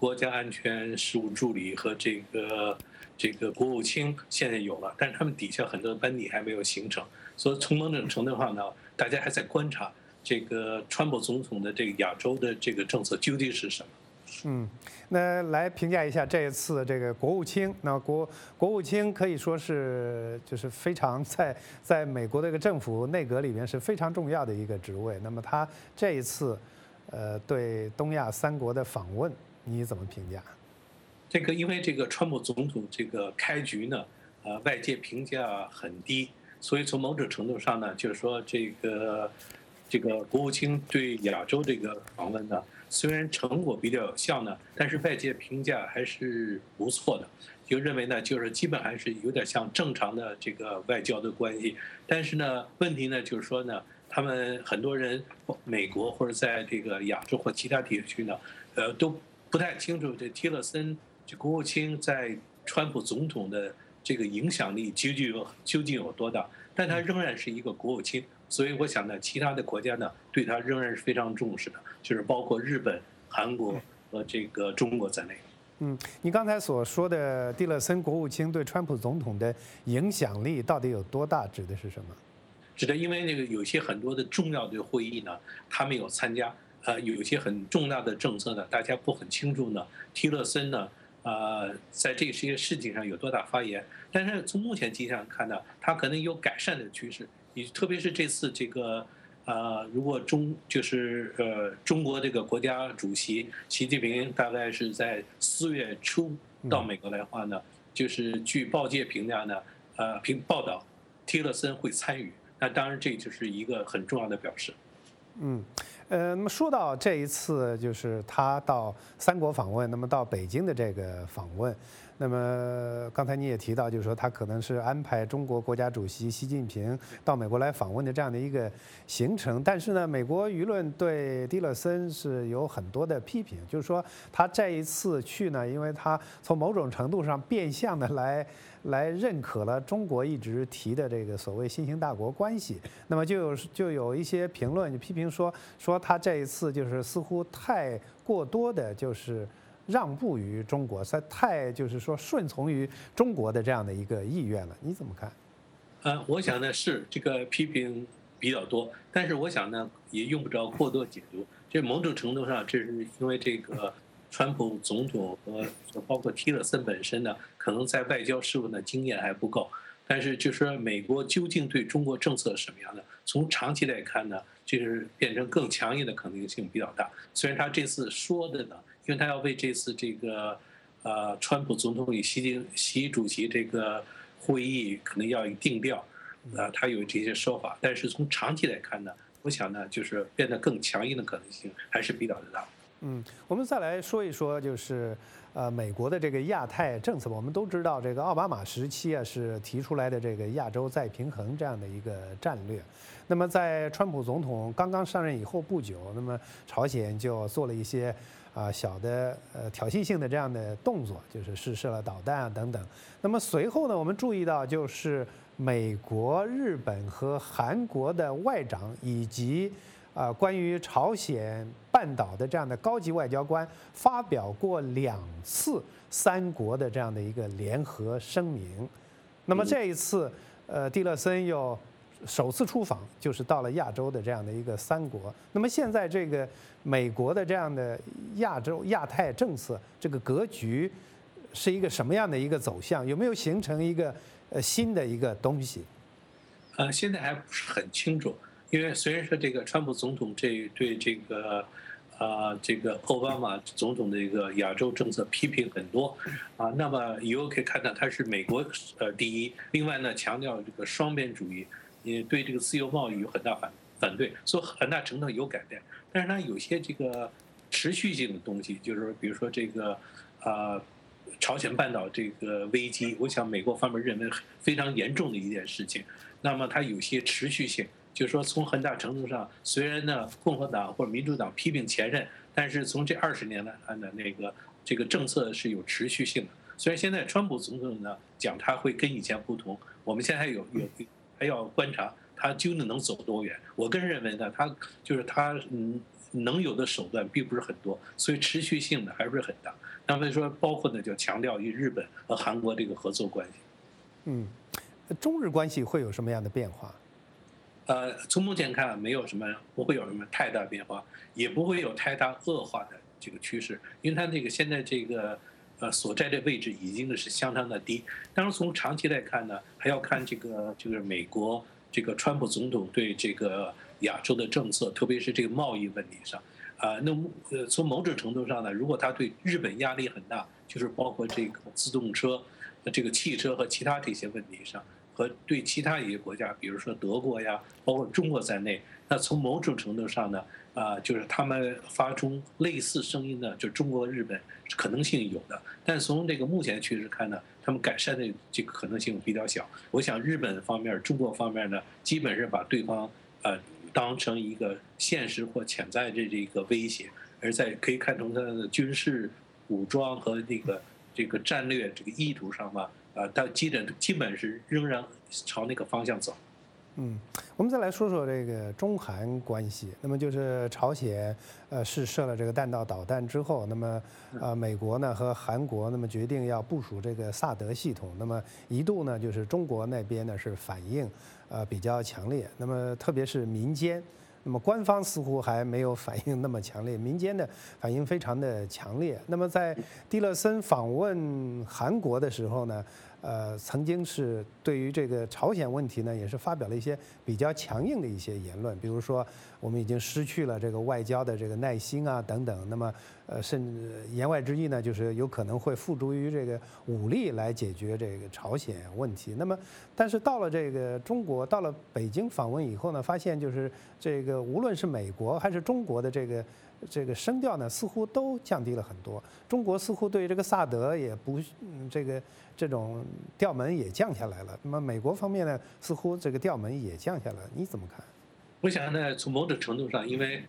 国家安全事务助理和这个国务卿现在有了，但是他们底下很多班底还没有形成，所以从某种程度上呢，大家还在观察这个川普总统的这个亚洲的这个政策究竟是什么。 那来评价一下这一次这个国务卿，那国务卿可以说是就是非常在美国这个政府内阁里面是非常重要的一个职位。那么他这一次对东亚3国的访问，你怎么评价？ 这个因为这个川普总统这个开局呢，外界评价很低，所以从某种程度上呢，就是说这个国务卿对亚洲这个访问呢，虽然成果比较有效呢，但是外界评价还是不错的，就认为呢，就是基本还是有点像正常的这个外交的关系。但是呢，问题呢就是说呢，他们很多人，美国或者在这个亚洲或其他地区呢，都不太清楚这提勒森这国务卿在川普总统的这个影响力究竟有多大？但他仍然是一个国务卿，所以我想呢，其他的国家呢对他仍然是非常重视的，就是包括日本、韩国和这个中国在内。 你刚才所说的蒂勒森国务卿对川普总统的影响力到底有多大？指的是什么？ 指的因为那个有些很多的重要的会议呢，他没有参加，有一些很重大的政策呢，大家不很清楚呢。提勒森呢，在这些事情上有多大发言？但是从目前迹象看呢，他可能有改善的趋势。特别是这次这个，如果中国这个国家主席习近平大概是在4月初到美国来的话呢，就是据报界评价呢，报道提勒森会参与。那当然，这就是一个很重要的表示。 那么说到这一次，就是他到3国访问，那么到北京的这个访问，那么刚才你也提到，就是说他可能是安排中国国家主席习近平到美国来访问的这样的一个行程。但是呢，美国舆论对蒂勒森是有很多的批评，就是说他这一次去呢，因为他从某种程度上变相的来认可了中国一直提的这个所谓新型大国关系。那么就有一些评论就批评说他这一次就是似乎太过多的就是让步于中国，太就是说顺从于中国的这样的一个意愿了。你怎么看？ 我想呢是这个批评比较多，但是我想呢也用不着过多解读。这某种程度上，这是因为这个川普总统和包括提勒森本身呢，可能在外交事务的经验还不够。但是就是说美国究竟对中国政策什么样的？从长期来看呢，就是变成更强硬的可能性比较大。虽然他这次说的呢，因为他要为这次这个川普总统与习主席这个会议可能要定调，他有这些说法。但是从长期来看呢，我想呢，就是变得更强硬的可能性还是比较的大。 我们再来说一说，就是美国的这个亚太政策。我们都知道，这个奥巴马时期是提出来的这个亚洲再平衡这样的一个战略。那么在川普总统刚刚上任以后不久，那么朝鲜就做了一些小的挑衅性的这样的动作，就是试射了导弹等等。那么随后呢，我们注意到就是美国、日本和韩国的外长以及关于朝鲜半岛的这样的高级外交官发表过2次3国的这样的一个联合声明。那么这一次，蒂勒森又首次出访，就是到了亚洲的这样的一个3国。那么现在这个美国的这样的亚太政策，这个格局是一个什么样的一个走向？有没有形成一个新的一个东西？ 现在还不是很清楚。因为虽然说这个川普总统对这个奥巴马总统的一个亚洲政策批评很多那么以后可以看到他是美国第一，另外呢强调这个双边主义，也对这个自由贸易有很大反对，所以很大程度有改变。但是呢有些这个持续性的东西，就是比如说这个朝鲜半岛这个危机，我想美国方面认为非常严重的一件事情，那么它有些持续性。就是说，从很大程度上，虽然呢，共和党或者民主党批评前任，但是从这20年来看呢，这个政策是有持续性的。虽然现在川普总统呢讲他会跟以前不同，我们现在还要观察他究竟能走多远。我个人认为呢，他能有的手段并不是很多，所以持续性的还不是很大。那么说，包括呢就强调与日本和韩国这个合作关系。 中日关系会有什么样的变化？ 从目前看没有什么，不会有什么太大变化，也不会有太大恶化的这个趋势，因为它这个现在这个所在的位置已经是相当的低。当然，从长期来看呢，还要看这个就是美国这个川普总统对这个亚洲的政策，特别是这个贸易问题上。从某种程度上呢，如果他对日本压力很大，就是包括这个自动车、这个汽车和其他这些问题上。和对其他一些国家，比如说德国呀，包括中国在内，那从某种程度上呢，就是他们发出类似声音呢，就中国、日本可能性有的，但从这个目前趋势看呢，他们改善的这个可能性比较小。我想日本方面、中国方面呢，基本是把对方当成一个现实或潜在的这个威胁，而在可以看从它的军事武装和这个战略这个意图上吧。它基本是仍然朝那个方向走。 我们再来说说这个中韩关系。那么就是朝鲜试射了这个弹道导弹之后，那么美国呢和韩国那么决定要部署这个萨德系统。那么一度呢就是中国那边呢是反应比较强烈，那么特别是民间。那么官方似乎还没有反应那么强烈，民间的反应非常的强烈。那么在蒂勒森访问韩国的时候呢，曾经是对于这个朝鲜问题呢，也是发表了一些比较强硬的一些言论，比如说我们已经失去了这个外交的这个耐心啊等等。那么甚至言外之意呢，就是有可能会付诸于这个武力来解决这个朝鲜问题。那么但是到了这个中国，到了北京访问以后呢，发现就是这个无论是美国还是中国的这个声调呢，似乎都降低了很多。中国似乎对这个萨德也不这种调门也降下来了。那么美国方面呢，似乎这个调门也降下来了。你怎么看？ 我想呢，从某种程度上，因为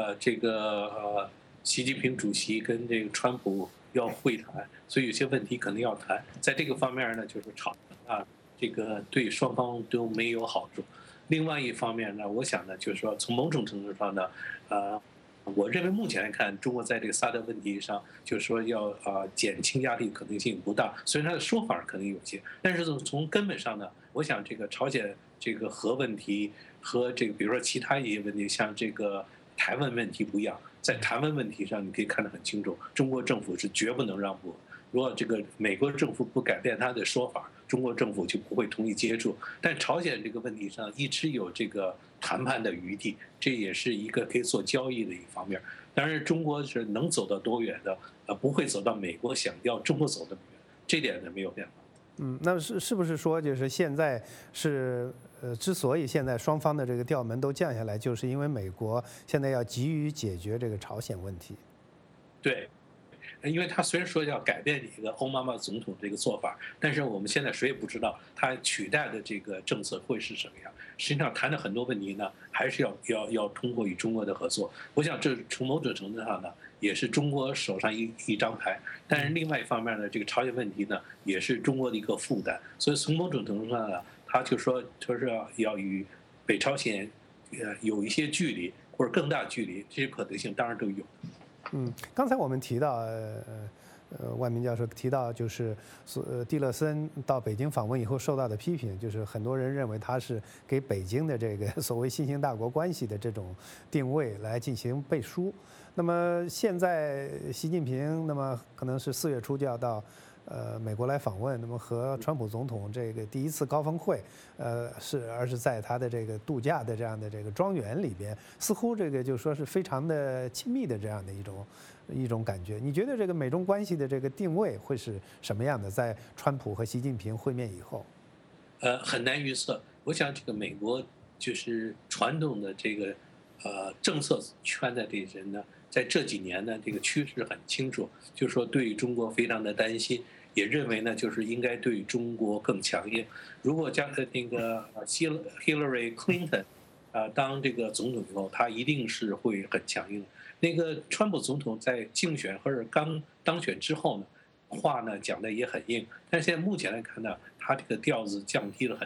习近平主席跟这个川普要会谈，所以有些问题可能要谈。在这个方面呢，就是吵这个对双方都没有好处。另外一方面呢，我想呢，就是说从某种程度上呢，我认为目前来看，中国在这个萨德问题上，就是说要减轻压力可能性不大。虽然他的说法可能有些，但是从根本上呢，我想这个朝鲜这个核问题和这个比如说其他一些问题，像这个台湾问题不一样。在台湾问题上，你可以看得很清楚，中国政府是绝不能让步。如果这个美国政府不改变他的说法，中国政府就不会同意接触。但朝鲜这个问题上一直有这个谈判的余地，这也是一个可以做交易的一方面。当然，中国是能走到多远的，不会走到美国想要中国走那么远，这点呢没有变化。 那是不是说就是现在是之所以现在双方的这个调门都降下来，就是因为美国现在要急于解决这个朝鲜问题？ 对。因为他虽然说要改变这个奥巴马总统这个做法，但是我们现在谁也不知道他取代的这个政策会是什么样。实际上谈的很多问题呢，还是要通过与中国的合作。我想这从某种程度上呢，也是中国手上一张牌。但是另外一方面呢，这个朝鲜问题呢，也是中国的一个负担。所以从某种程度上呢，他就说是要与北朝鲜有一些距离或者更大距离，这些可能性当然都有。 刚才我们提到，万明教授提到，就是蒂勒森到北京访问以后受到的批评，就是很多人认为他是给北京的这个所谓新兴大国关系的这种定位来进行背书。那么现在习近平，那么可能是4月初就要到美国来访问，那么和川普总统这个第一次高峰会，而是在他的这个度假的这样的这个庄园里边，似乎这个就说是非常的亲密的这样的一种感觉。你觉得这个美中关系的这个定位会是什么样的？在川普和习近平会面以后， 很难预测。我想这个美国就是传统的这个政策圈的这些人呢，在这几年呢，这个趋势很清楚，就是说对中国非常的担心，也认为呢，就是应该对中国更强硬。如果将那个Hillary Clinton 当这个总统以后，他一定是会很强硬。那个川普总统在竞选或者刚当选之后呢，话呢讲的也很硬，但是现在目前来看呢，他这个调子降低了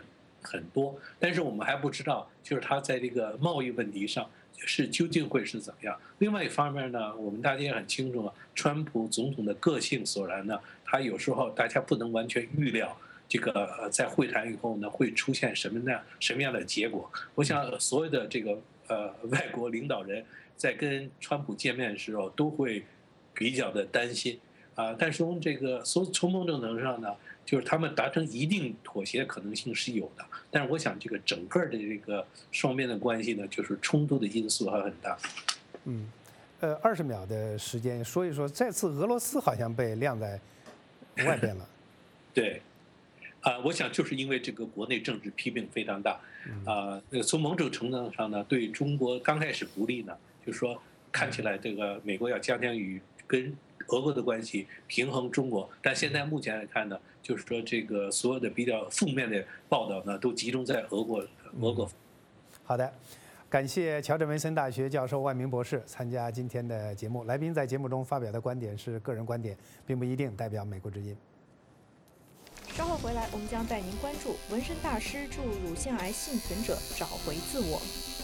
很多，但是我们还不知道，就是他在这个贸易问题上究竟会是怎么样。另外一方面呢，我们大家也很清楚，川普总统的个性所然呢，他有时候大家不能完全预料这个在会谈以后呢会出现什么样的结果。我想所有的这个外国领导人在跟川普见面的时候都会比较的担心但是从某种程度上呢，就是他们达成一定妥协的可能性是有的，但是我想这个整个的这个双边的关系呢，就是冲突的因素还很大。 20秒的时间说一说，这次俄罗斯好像被晾在外边了。 对，我想就是因为这个国内政治批评非常大，从某种程度上呢，对中国刚开始不利呢，就是说看起来这个美国要加强与跟俄国的关系，平衡中国，但现在目前来看呢，就是说这个所有的比较负面的报道呢，都集中在俄国。 好的，感谢乔治文森大学教授万明博士参加今天的节目。来宾在节目中发表的观点是个人观点，并不一定代表美国之音。 稍后回来，我们将带您关注纹身大师助乳腺癌幸存者找回自我。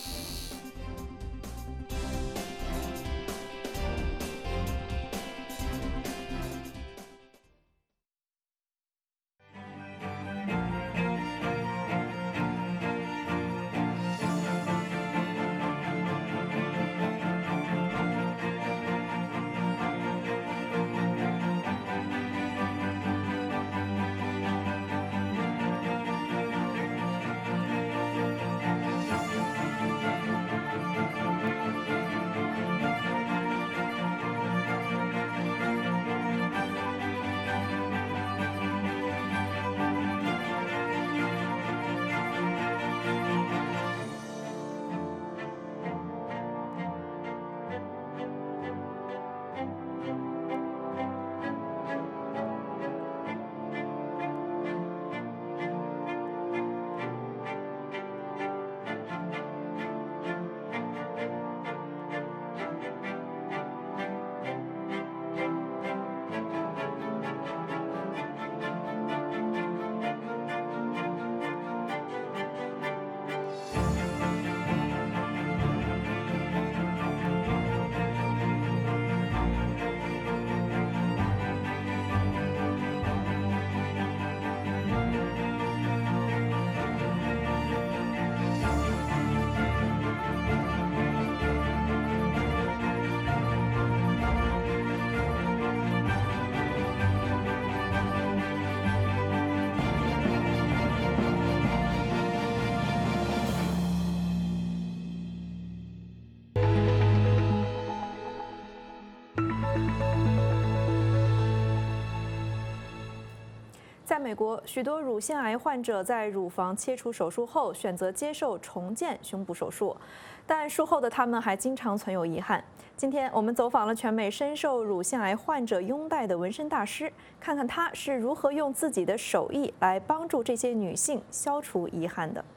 在美国，许多乳腺癌患者在乳房切除手术后选择接受重建胸部手术，但术后的他们还经常存有遗憾。今天我们走访了全美深受乳腺癌患者拥戴的纹身大师，看看他是如何用自己的手艺来帮助这些女性消除遗憾的。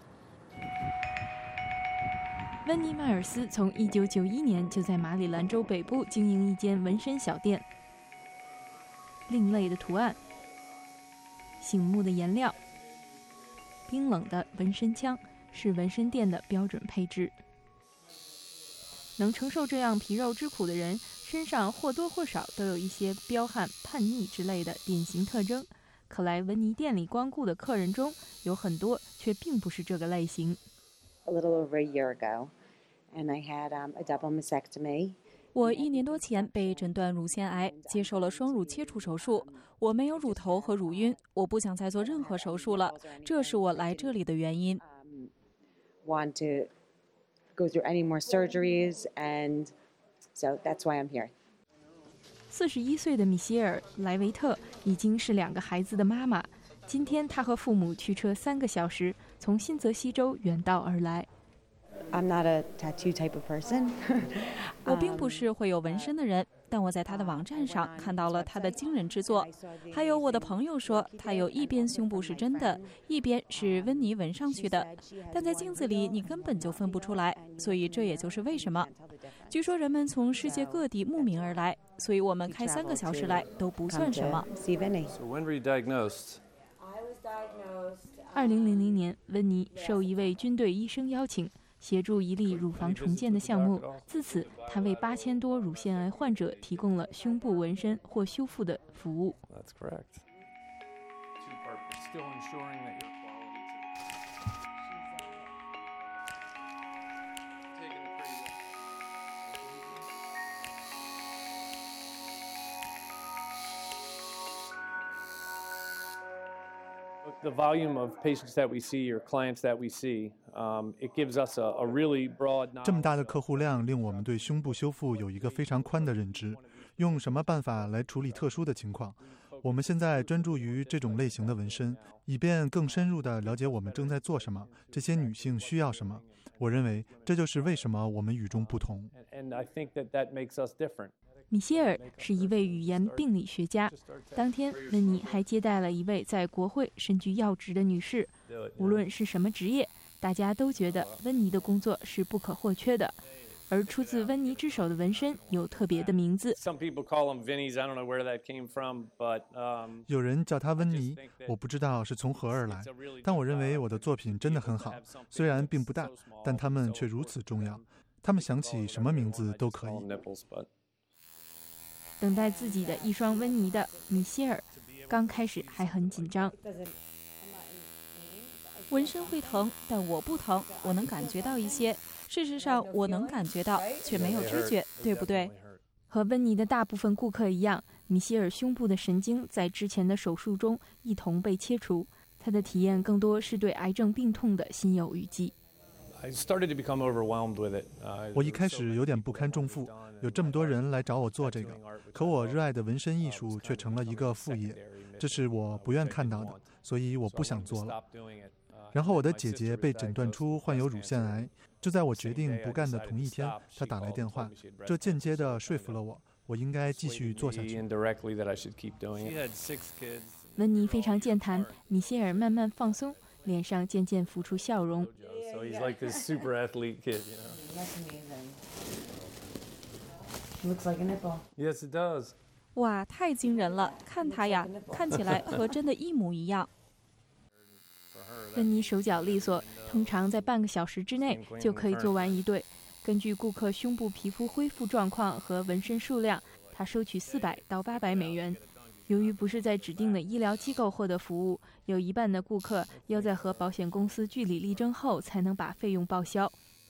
温妮·迈尔斯从1991年就在马里兰州北部经营一间纹身小店。另类的图案，醒目的颜料，冰冷的纹身枪是纹身店的标准配置。能承受这样皮肉之苦的人，身上或多或少都有一些彪悍、叛逆之类的典型特征。可来纹尼店里光顾的客人中，有很多却并不是这个类型。 A little over a year ago, and I had a double mastectomy. 我1年多前被诊断乳腺癌，接受了双乳切除手术。我没有乳头和乳晕，我不想再做任何手术了，这是我来这里的原因。 Want to go through any more surgeries, and so that's why I'm here. 41岁的米歇尔·莱维特已经是2个孩子的妈妈。今天她和父母驱车3个小时从新泽西州远道而来。 I'm not a tattoo type of person. 我并不是会有纹身的人，但我在他的网站上看到了他的惊人之作。还有我的朋友说，他有一边胸部是真的，一边是温妮纹上去的，但在镜子里你根本就分不出来，所以这也就是为什么。据说人们从世界各地慕名而来，所以我们开3个小时来都不算什么。 So when were you diagnosed? I was diagnosed 2000年，温妮受一位军队医生邀请，协助一例乳房重建的项目。自此，他为8000多乳腺癌患者提供了胸部纹身或修复的服务。 The volume of patients that we see or clients that we see, it gives us a really broad. 这么大的客户量令我们对胸部修复有一个非常宽的认知。用什么办法来处理特殊的情况？我们现在专注于这种类型的纹身，以便更深入地了解我们正在做什么，这些女性需要什么。我认为这就是为什么我们与众不同。 And I think that makes us different. 米歇尔是一位语言病理学家。当天，温妮还接待了一位在国会身居要职的女士。无论是什么职业，大家都觉得温妮的工作是不可或缺的。而出自温妮之手的纹身有特别的名字。 有人叫他温妮，我不知道是从何而来，但我认为我的作品真的很好，虽然并不大，但它们却如此重要。他们想起什么名字都可以。 等待自己的一双温妮的米歇尔，刚开始还很紧张。 纹身会疼，但我不疼，我能感觉到一些。事实上，我能感觉到，却没有知觉，对不对？ 和温妮的大部分顾客一样，米歇尔胸部的神经在之前的手术中一同被切除。他的体验更多是对癌症病痛的心有余悸。 我一开始有点不堪重负，有这么多人来找我做这个，可我热爱的纹身艺术却成了一个副业，这是我不愿看到的，所以我不想做了。然后我的姐姐被诊断出患有乳腺癌，就在我决定不干的同一天，她打来电话，这间接地说服了我，我应该继续做下去。 温妮非常健谈，米歇尔慢慢放松，脸上渐渐浮出笑容。 So he's like this super athlete kid, you know. That's amazing. Looks like a nipple. Yes, it does. 哇，太惊人了！看他呀，看起来和真的一模一样。 温妮手脚利索，通常在半个小时之内就可以做完一对。根据顾客胸部皮肤恢复状况和纹身数量，他收取$400到$800美元。由于不是在指定的医疗机构获得服务，有一半的顾客要在和保险公司据理力争后才能把费用报销。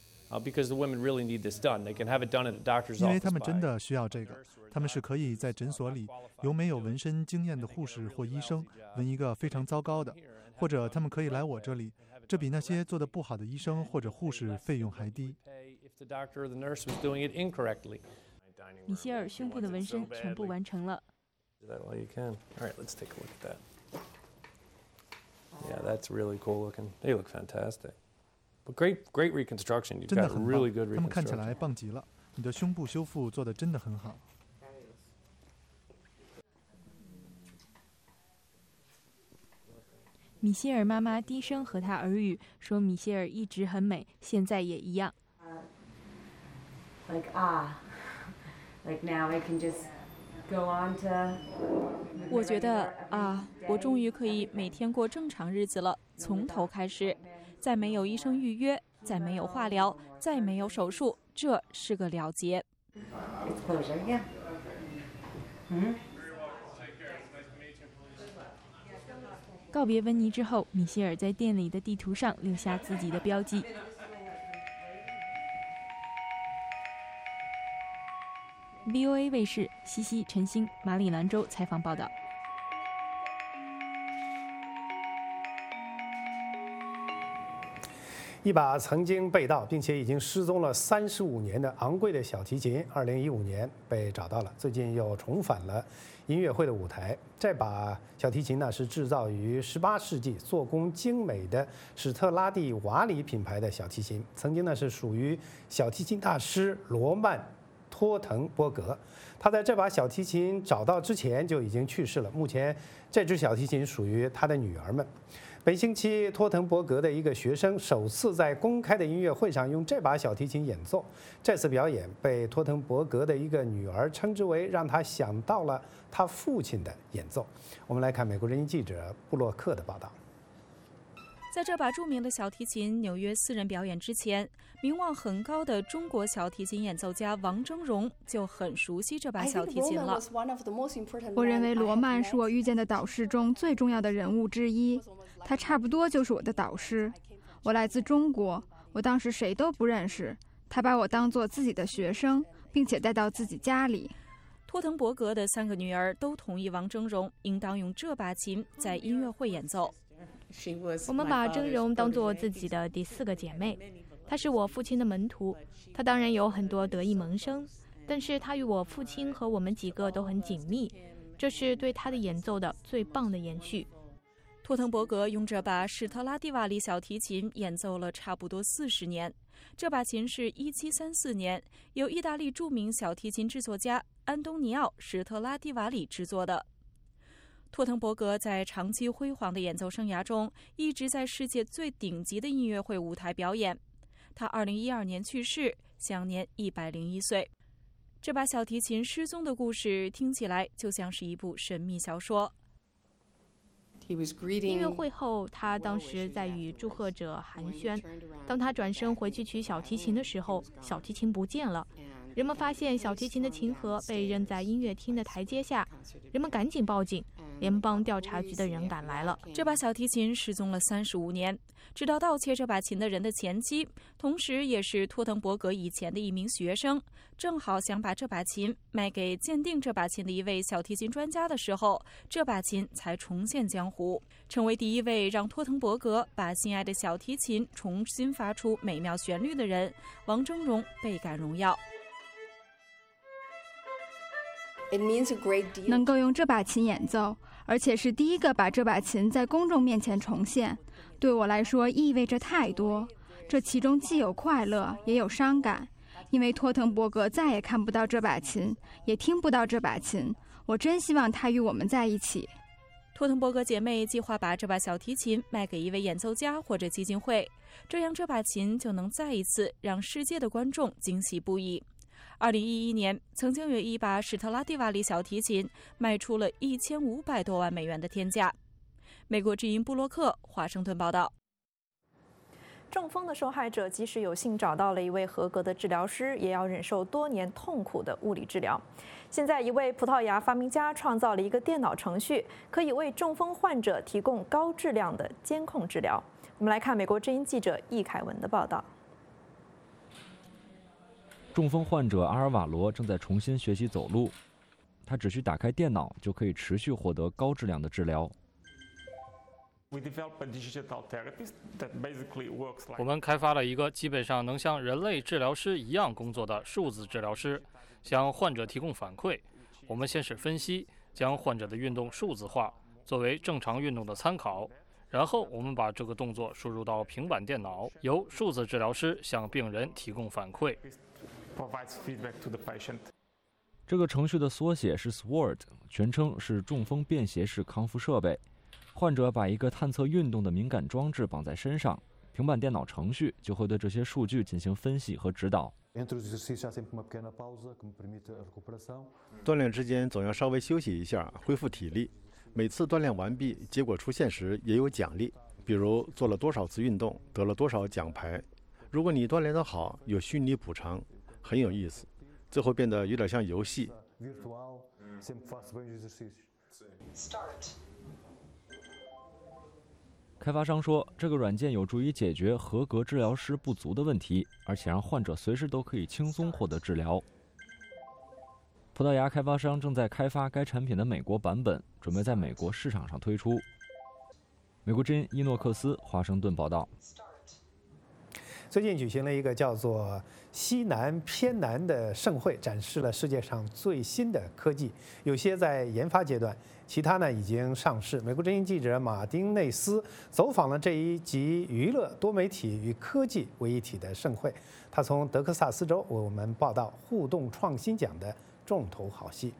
因为他们真的需要这个，他们是可以在诊所里由没有纹身经验的护士或医生纹一个非常糟糕的，或者他们可以来我这里，这比那些做得不好的医生或者护士费用还低。 米歇尔胸部的纹身全部完成了。 Do that while you can. All right, let's take a look at that. Yeah, that's really cool looking. They look fantastic. But great reconstruction. You've got really good reconstruction. 他们看起来棒极了，你的胸部修复做得真的很好。 米歇尔妈妈低声和他耳语，说米歇尔一直很美，现在也一样。 Like like now I can just. 我觉得我终于可以每天过正常日子了，从头开始，再没有医生预约，再没有化疗，再没有手术，这是个了结。 告别温妮之后，米歇尔在店里的地图上留下自己的标记。VOA 卫视西西、陈星，马里兰州采访报道。 一把曾经被盗并且已经失踪了35年的昂贵的小提琴，2015年被找到了，最近又重返了音乐会的舞台。这把小提琴呢是制造于18世纪、做工精美的史特拉蒂瓦里品牌的小提琴，曾经呢是属于小提琴大师罗曼托滕伯格。他在这把小提琴找到之前就已经去世了，目前这只小提琴属于他的女儿们。本星期，托滕伯格的一个学生首次在公开的音乐会上用这把小提琴演奏。这次表演被托滕伯格的一个女儿称之为让他想到了他父亲的演奏。我们来看美国人民记者布洛克的报道。 在这把著名的小提琴纽约私人表演之前，名望很高的中国小提琴演奏家王峥嵘就很熟悉这把小提琴了。 我认为罗曼是我遇见的导师中最重要的人物之一，他差不多就是我的导师。我来自中国，我当时谁都不认识，他把我当作自己的学生，并且带到自己家里。 托滕伯格的3个女儿都同意王峥嵘应当用这把琴在音乐会演奏。 我们把峥嵘当作自己的第4个姐妹，她是我父亲的门徒，她当然有很多得意门生，但是她与我父亲和我们几个都很紧密，这是对她的演奏的最棒的延续。 托滕伯格用这把史特拉蒂瓦里小提琴演奏了差不多40年。这把琴是1734年由意大利著名小提琴制作家安东尼奥·史特拉蒂瓦里制作的。托滕伯格在长期辉煌的演奏生涯中，一直在世界最顶级的音乐会舞台表演。他2012年去世，享年101岁。这把小提琴失踪的故事听起来就像是一部神秘小说。 音乐会后，他当时在与祝贺者寒暄。当他转身回去取小提琴的时候，小提琴不见了。人们发现小提琴的琴盒被扔在音乐厅的台阶下，人们赶紧报警，联邦调查局的人赶来了。 这把小提琴失踪了35年，直到盗窃这把琴的人的前妻，同时也是托滕伯格以前的一名学生，正好想把这把琴卖给鉴定这把琴的一位小提琴专家的时候，这把琴才重现江湖，成为第一位让托滕伯格把心爱的小提琴重新发出美妙旋律的人。王峥嵘倍感荣耀。 能够用这把琴演奏，而且是第一个把这把琴在公众面前重现，对我来说意味着太多。这其中既有快乐，也有伤感，因为托滕伯格再也看不到这把琴，也听不到这把琴。我真希望他与我们在一起。 托滕伯格姐妹计划把这把小提琴卖给一位演奏家或者基金会，这样这把琴就能再一次让世界的观众惊喜不已。2011年，曾经有一把史特拉蒂瓦里小提琴卖出了1500多万美元的天价。美国之音布洛克华盛顿报道。 中风的受害者即使有幸找到了一位合格的治疗师，也要忍受多年痛苦的物理治疗。现在，一位葡萄牙发明家创造了一个电脑程序，可以为中风患者提供高质量的监控治疗。我们来看美国之音记者易凯文的报道。 中风患者阿尔瓦罗正在重新学习走路，他只需打开电脑就可以持续获得高质量的治疗。 我们开发了一个基本上能像人类治疗师一样工作的数字治疗师，向患者提供反馈。我们先是分析，将患者的运动数字化，作为正常运动的参考。然后我们把这个动作输入到平板电脑，由数字治疗师向病人提供反馈。 这个程序的缩写是 SWORD， 全称是中风便携式康复设备。患者把一个探测运动的敏感装置绑在身上，平板电脑程序就会对这些数据进行分析和指导。 锻炼之间总要稍微休息一下，恢复体力。每次锻炼完毕，结果出现时也有奖励，比如做了多少次运动，得了多少奖牌。如果你锻炼得好，有虚拟补偿，很有意思。最后变得有点像游戏。 开发商说，这个软件有助于解决合格治疗师不足的问题，而且让患者随时都可以轻松获得治疗。葡萄牙开发商正在开发该产品的美国版本，准备在美国市场上推出。美国之音伊诺克斯华盛顿报道。 最近举行了一个叫做西南偏南的盛会，展示了世界上最新的科技，有些在研发阶段，其他呢已经上市。美国之音记者马丁内斯走访了这一集娱乐、多媒体与科技为一体的盛会，他从德克萨斯州为我们报道互动创新奖的重头好戏。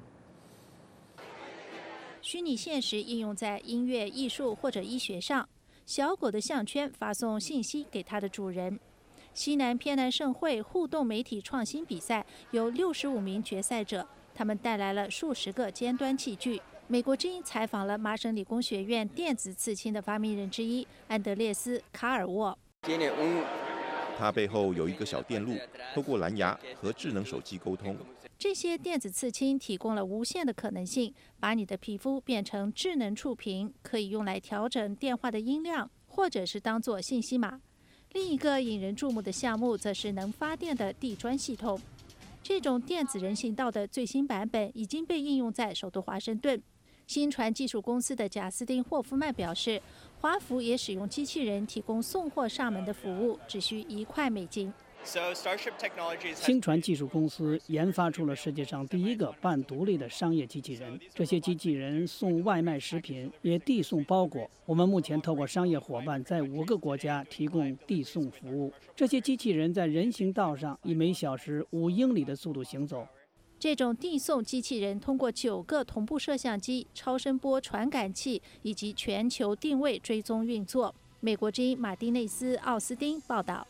虚拟现实应用在音乐、艺术或者医学上。小狗的项圈发送信息给它的主人。西南偏南盛会互动媒体创新比赛有65名决赛者，他们带来了数十个尖端器具。 美国之音采访了麻省理工学院电子刺青的发明人之一安德烈斯·卡尔沃。 它背后有一个小电路，透过蓝牙和智能手机沟通。 这些电子刺青提供了无限的可能性，把你的皮肤变成智能触屏，可以用来调整电话的音量，或者是当作信息码。另一个引人注目的项目，则是能发电的地砖系统。这种电子人行道的最新版本已经被应用在首都华盛顿。新传技术公司的贾斯汀·霍夫曼表示，华府也使用机器人提供送货上门的服务，只需1块美金。 新传技术公司研发出了世界上第一个半独立的商业机器人。这些机器人送外卖食品，也递送包裹。我们目前透过商业伙伴在5个国家提供递送服务。这些机器人在人行道上以每小时5英里的速度行走。 这种递送机器人通过9个同步摄像机、超声波传感器以及全球定位追踪运作。美国之音马丁内斯·奥斯汀报道。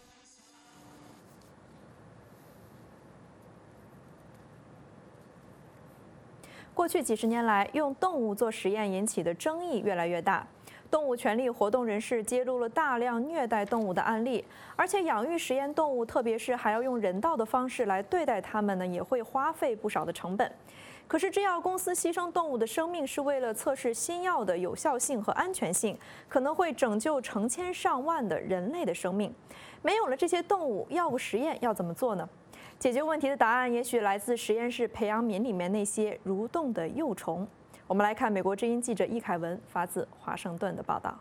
过去几十年来，用动物做实验引起的争议越来越大。动物权利活动人士揭露了大量虐待动物的案例，而且养育实验动物，特别是还要用人道的方式来对待它们呢，也会花费不少的成本。可是，制药公司牺牲动物的生命是为了测试新药的有效性和安全性，可能会拯救成千上万的人类的生命。没有了这些动物，药物实验要怎么做呢？解决问题的答案也许来自实验室培养皿里面那些蠕动的幼虫。我们来看美国之音记者易凯文发自华盛顿的报道。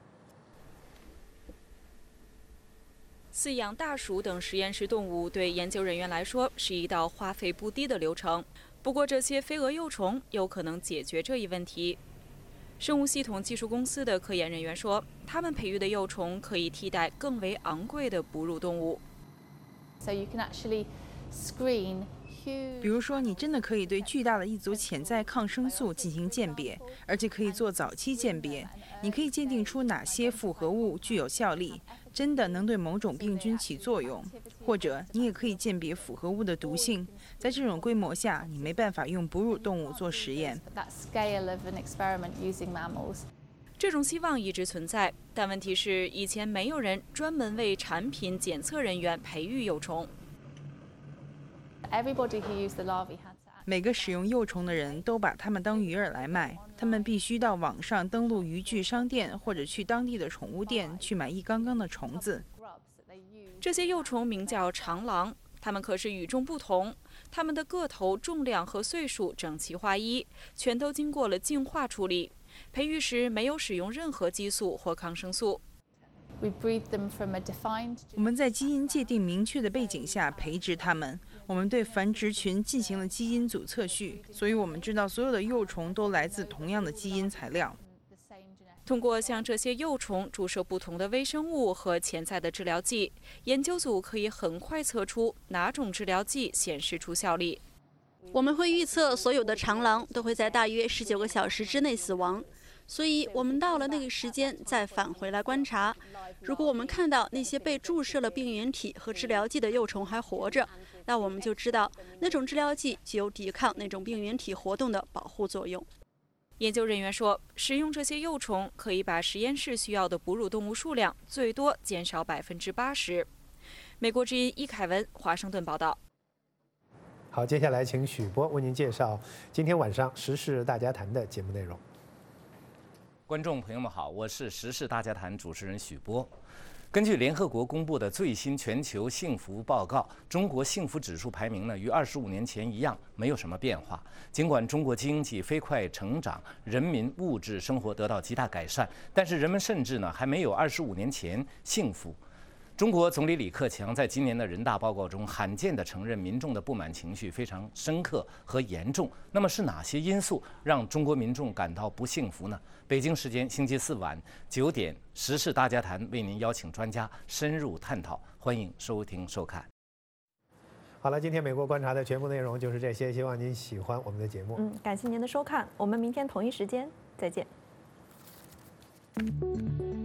饲养大鼠等实验室动物对研究人员来说是一道花费不低的流程。不过，这些飞蛾幼虫有可能解决这一问题。生物系统技术公司的科研人员说，他们培育的幼虫可以替代更为昂贵的哺乳动物。 比如说，你真的可以对巨大的一组潜在抗生素进行鉴别，而且可以做早期鉴别。你可以鉴定出哪些复合物具有效力，真的能对某种病菌起作用，或者你也可以鉴别复合物的毒性。在这种规模下，你没办法用哺乳动物做实验。 这种希望一直存在，但问题是，以前没有人专门为产品检测人员培育幼虫。 每个使用幼虫的人都把它们当鱼饵来卖，他们必须到网上登录渔具商店，或者去当地的宠物店去买一缸缸的虫子。 这些幼虫名叫长廊，它们可是与众不同，它们的个头、重量和岁数整齐划一，全都经过了净化处理。培育时没有使用任何激素或抗生素。 我们在基因界定明确的背景下培植它们。我们对繁殖群进行了基因组测序，所以我们知道所有的幼虫都来自同样的基因材料。 通过向这些幼虫注射不同的微生物和潜在的治疗剂，研究组可以很快测出哪种治疗剂显示出效力。 我们会预测所有的长廊都会在大约19个小时之内死亡，所以我们到了那个时间再返回来观察。如果我们看到那些被注射了病原体和治疗剂的幼虫还活着，那我们就知道那种治疗剂具有抵抗那种病原体活动的保护作用。 研究人员说，使用这些幼虫可以把实验室需要的哺乳动物数量最多减少80%。美国之音易凯文，华盛顿报道。 好，接下来请许波为您介绍今天晚上时事大家谈的节目内容。 观众朋友们好，我是时事大家谈主持人许波。根据联合国公布的最新全球幸福报告，中国幸福指数排名呢与25年前一样，没有什么变化。尽管中国经济飞快成长，人民物质生活得到极大改善，但是人们甚至呢还没有25年前幸福。中国总理李克强在今年的人大报告中罕见地承认民众的不满情绪非常深刻和严重。那么是哪些因素让中国民众感到不幸福呢？北京时间星期四晚9点，时事大家谈为您邀请专家深入探讨，欢迎收听收看。 好了，今天美国观察的全部内容就是这些，希望您喜欢我们的节目。 感谢您的收看，我们明天同一时间再见。